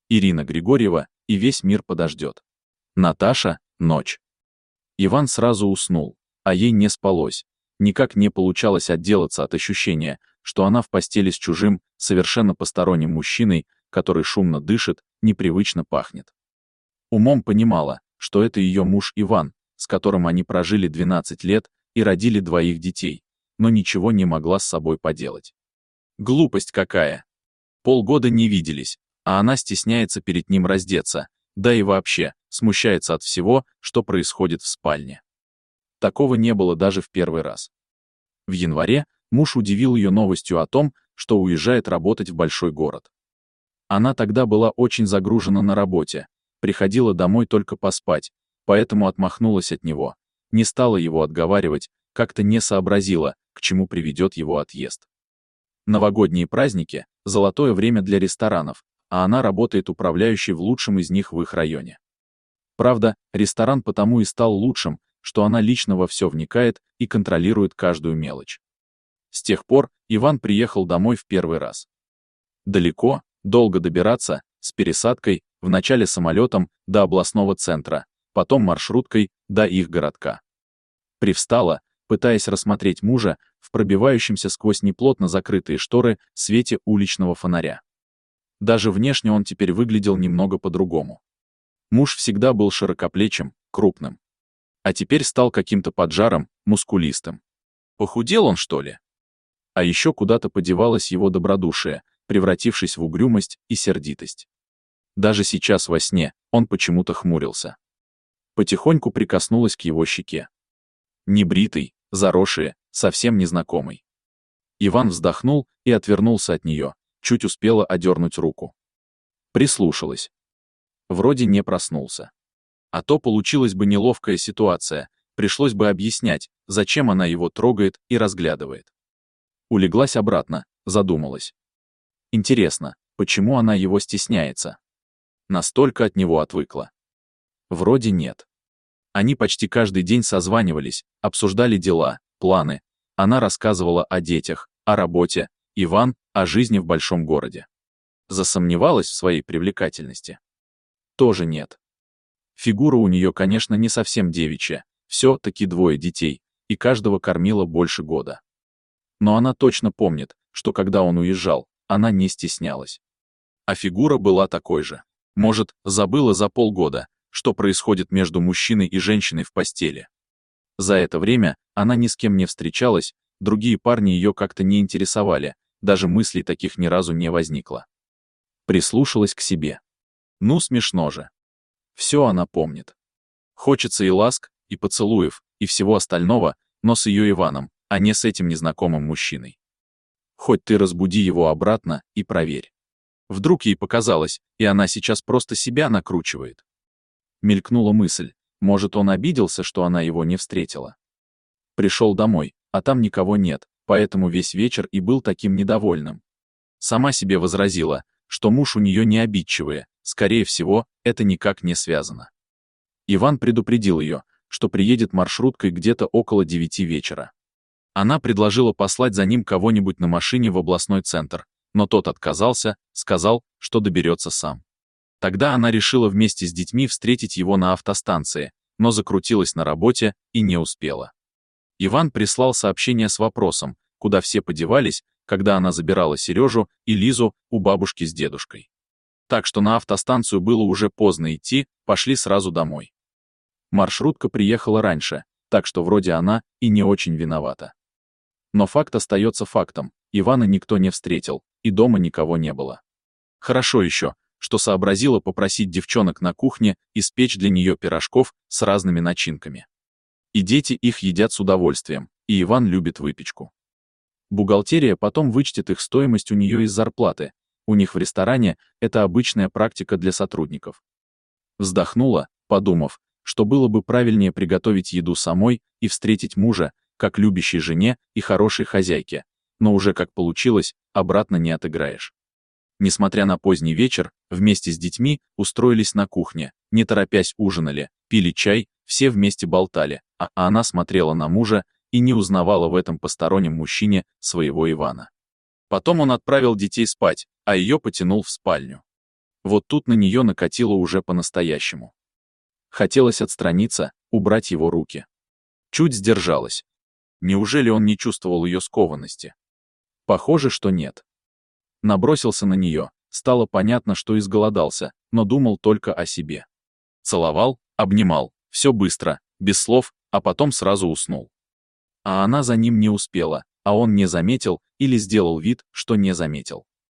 Ирина Григорьева, и весь мир подождет. Наташа, ночь. Иван сразу уснул, а ей не спалось. Никак не получалось отделаться от ощущения, что она в постели с чужим, совершенно посторонним мужчиной, который шумно дышит, непривычно пахнет. Умом понимала, что это ее муж Иван, с которым они прожили 12 лет и родили 2 детей, но ничего не могла с собой поделать. Глупость какая! Полгода не виделись, а она стесняется перед ним раздеться, да и вообще, смущается от всего, что происходит в спальне. Такого не было даже в первый раз. В январе муж удивил ее новостью о том, что уезжает работать в большой город. Она тогда была очень загружена на работе, приходила домой только поспать, поэтому отмахнулась от него, не стала его отговаривать, как-то не сообразила, к чему приведет его отъезд. Новогодние праздники – золотое время для ресторанов, а она работает управляющей в лучшем из них в их районе. Правда, ресторан потому и стал лучшим, что она лично во все вникает и контролирует каждую мелочь. С тех пор Иван приехал домой в первый раз. Далеко, долго добираться, с пересадкой, вначале самолетом до областного центра, потом маршруткой до их городка. Привстала, пытаясь рассмотреть мужа в пробивающемся сквозь неплотно закрытые шторы свете уличного фонаря. Даже внешне он теперь выглядел немного по-другому. Муж всегда был широкоплечим, крупным. А теперь стал каким-то поджаром, мускулистым. Похудел он, что ли? А еще куда-то подевалось его добродушие, превратившись в угрюмость и сердитость. Даже сейчас во сне он почему-то хмурился. Потихоньку прикоснулась к его щеке. Небритый, заросший, совсем незнакомый. Иван вздохнул и отвернулся от нее, чуть успела одернуть руку. Прислушалась. Вроде не проснулся. А то получилась бы неловкая ситуация, пришлось бы объяснять, зачем она его трогает и разглядывает. Улеглась обратно, задумалась. Интересно, почему она его стесняется? Настолько от него отвыкла. Вроде нет. Они почти каждый день созванивались, обсуждали дела, планы. Она рассказывала о детях, о работе, Иван — о жизни в большом городе. Засомневалась в своей привлекательности? Тоже нет. Фигура у нее, конечно, не совсем девичья, все-таки 2 детей, и каждого кормила больше года. Но она точно помнит, что когда он уезжал, она не стеснялась. А фигура была такой же. Может, забыла за полгода, что происходит между мужчиной и женщиной в постели. За это время она ни с кем не встречалась, другие парни ее как-то не интересовали, даже мыслей таких ни разу не возникло. Прислушалась к себе. Ну, смешно же. Все она помнит. Хочется и ласк, и поцелуев, и всего остального, но с ее Иваном, а не с этим незнакомым мужчиной. Хоть ты разбуди его обратно и проверь. Вдруг ей показалось, и она сейчас просто себя накручивает. Мелькнула мысль, может, он обиделся, что она его не встретила. Пришел домой, а там никого нет, поэтому весь вечер и был таким недовольным. Сама себе возразила, что муж у нее не обидчивый, скорее всего, это никак не связано. Иван предупредил ее, что приедет маршруткой где-то около 9 вечера. Она предложила послать за ним кого-нибудь на машине в областной центр, но тот отказался, сказал, что доберется сам. Тогда она решила вместе с детьми встретить его на автостанции, но закрутилась на работе и не успела. Иван прислал сообщение с вопросом, куда все подевались, когда она забирала Сережу и Лизу у бабушки с дедушкой. Так что на автостанцию было уже поздно идти, пошли сразу домой. Маршрутка приехала раньше, так что вроде она и не очень виновата. Но факт остается фактом, Ивана никто не встретил, и дома никого не было. Хорошо еще, что сообразила попросить девчонок на кухне испечь для нее пирожков с разными начинками. И дети их едят с удовольствием, и Иван любит выпечку. Бухгалтерия потом вычтет их стоимость у нее из зарплаты, у них в ресторане это обычная практика для сотрудников. Вздохнула, подумав, что было бы правильнее приготовить еду самой и встретить мужа, как любящей жене и хорошей хозяйке, но уже как получилось, обратно не отыграешь. Несмотря на поздний вечер, вместе с детьми устроились на кухне, не торопясь ужинали, пили чай, все вместе болтали, а она смотрела на мужа и не узнавала в этом постороннем мужчине своего Ивана. Потом он отправил детей спать, а ее потянул в спальню. Вот тут на нее накатило уже по-настоящему. Хотелось отстраниться, убрать его руки. Чуть сдержалась. Неужели он не чувствовал ее скованности? Похоже, что нет. Набросился на нее, стало понятно, что изголодался, но думал только о себе. Целовал, обнимал, все быстро, без слов, а потом сразу уснул. А она за ним не успела, а он не заметил или сделал вид, что не заметил.